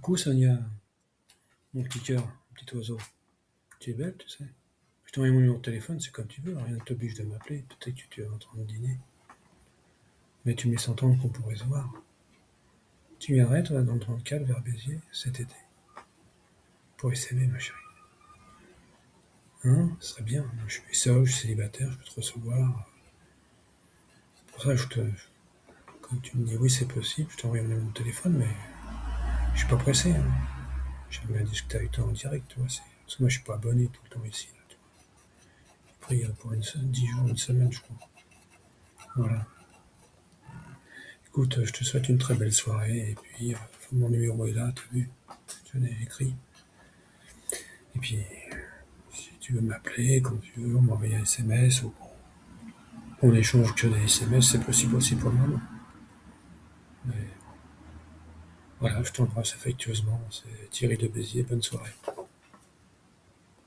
Coucou Sonia, mon petit cœur, mon petit oiseau. Tu es belle, tu sais. Je t'ai envoyé mon numéro de téléphone, c'est comme tu veux, rien ne t'oblige de m'appeler. Peut-être que tu es en train de dîner. Mais tu me laisses entendre qu'on pourrait se voir. Tu viendrais, toi, dans le 34 vers Béziers, cet été. Pour s'aimer, ma chérie. Hein? Ce serait bien. Moi, je suis seul, je suis célibataire, je peux te recevoir. Pour ça, quand tu me dis oui, c'est possible, je t'envoie mon numéro de téléphone, mais je suis pas pressé. Hein. J'aime bien discuter avec toi en direct, tu vois. Parce que moi, je suis pas abonné tout le temps ici. Là, tu vois. J'ai pris pour 10 jours, une semaine, je crois. Voilà. Écoute, je te souhaite une très belle soirée, et puis mon numéro est là, t'as vu, je l'ai écrit. Et puis, si tu veux m'appeler, quand tu veux, m'envoyer un SMS, ou on échange que des SMS, c'est possible aussi pour le moment. Mais voilà, je t'embrasse affectueusement, c'est Thierry de Béziers, bonne soirée.